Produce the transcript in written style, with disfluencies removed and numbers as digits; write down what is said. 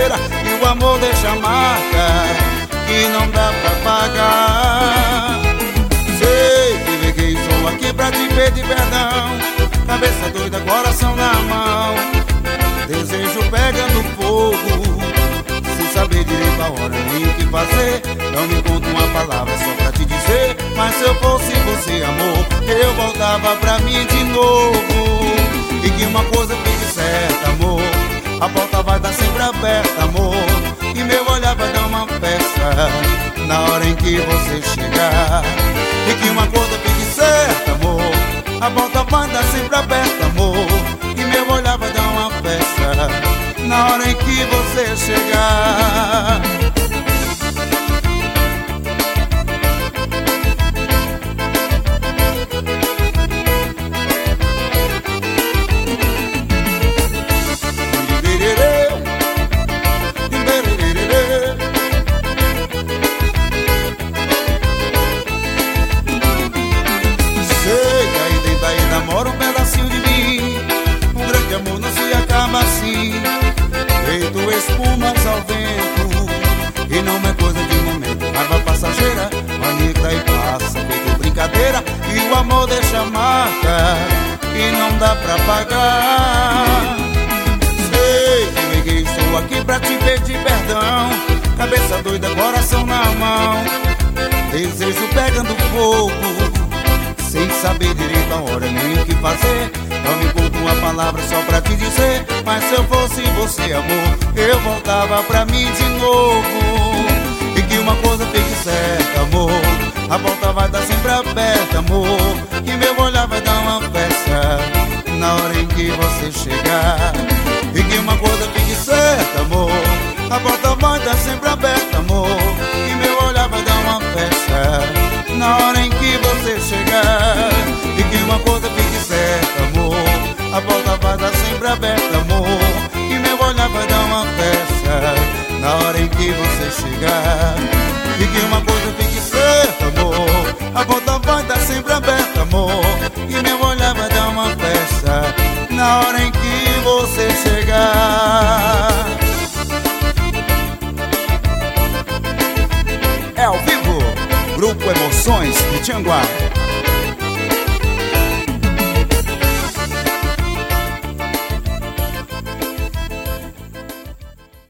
brincadeira e o amor deixa marca que não dá pra pagar. Sei que peguei, estou aqui pra te pedir perdão. Cabeça doida, coração na mão, desejo pegando fogo, sem saber direito a hora nem o que fazer. Não me conta uma palavra só pra te dizer, mas se eu fosse você, amor, eu voltava pra mim de novo. E que uma coisa fique certa, amor, a porta vai estar sempre aberta, amor, e meu olhar vai dar uma festa na hora em que você chegar. E que uma coisa fique certa, amor, a porta vai estar sempre aberta, amor, e meu olhar vai dar uma festa na hora em que você chegar. Namora um pedacinho de mim, um grande amor não se acaba assim, feito espumas ao vento, e não é coisa de momento, raiva passageira, manita e passa, feito brincadeira, e o amor deixa marca que não dá pra pagar. Sei que peguei, estou aqui pra te pedir perdão, cabeça doida, coração na mão, desejo pegando fogo, sem saber direito a hora nem o que fazer. Não me conta uma palavra só pra te dizer, mas se eu fosse você, amor, eu voltava pra mim de novo. E que uma coisa fique certa, amor, a porta vai estar sempre aberta, amor, e meu olhar vai dar uma festa na hora em que você chegar. E que uma coisa fique certa, amor, a porta vai estar sempre aberta, amor, e meu olhar vai dar uma festa na hora em que você chegar. E que uma coisa fique certa, amor, a porta vai estar sempre aberta, amor, e meu olhar vai dar uma festa na hora em que você chegar. E que uma coisa fique certa, amor, a porta vai estar sempre aberta, amor, e meu olhar vai dar uma festa na hora em que você chegar. É ao vivo, Grupo Emoções de Tianguá.